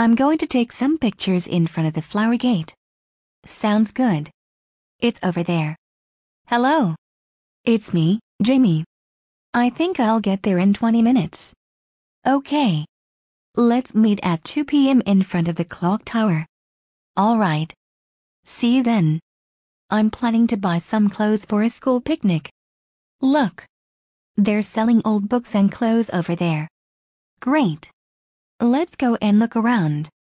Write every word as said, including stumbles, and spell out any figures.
I'm going to take some pictures in front of the flower gate. Sounds good. It's over there. Hello. It's me, Jamie. I think I'll get there in twenty minutes. Okay. Let's meet at two p m in front of the clock tower. All right. See you then. I'm planning to buy some clothes for a school picnic. Look. They're selling old books and clothes over there. Great. Let's go and look around.